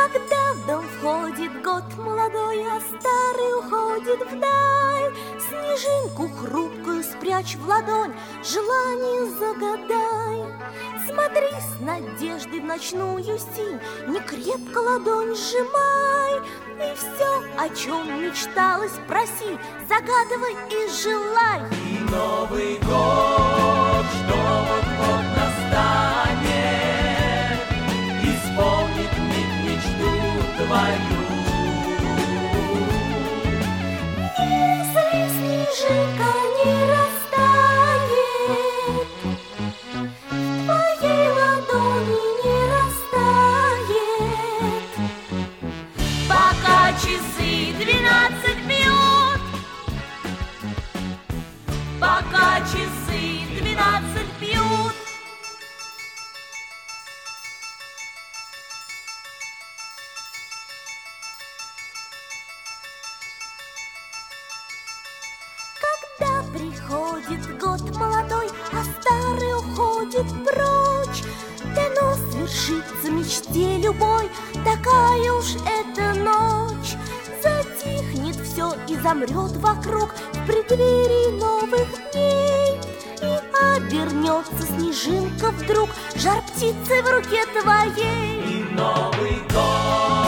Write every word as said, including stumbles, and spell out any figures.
Когда в дом входит год молодой, а старый уходит вдаль, снежинку хрупкую спрячь в ладонь, желание загадай. Смотри с надеждой в ночную синь, не крепко ладонь сжимай, и все, о чем мечталось, проси, загадывай и желай. И Новый год, что вот-вот настанет, исполнит миг мечту твою. Если снежинка не растает, в твоей ладони не растает, Пока часы двенадцать бьют, пока часы двенадцать бьют. когда приходит год молодой, а старый уходит прочь, дано свершится мечте любой, такая уж эта ночь. Затихнет все и замрет вокруг в преддверии новых дней, и обернется снежинка вдруг жар птицы в руке твоей. И Новый год.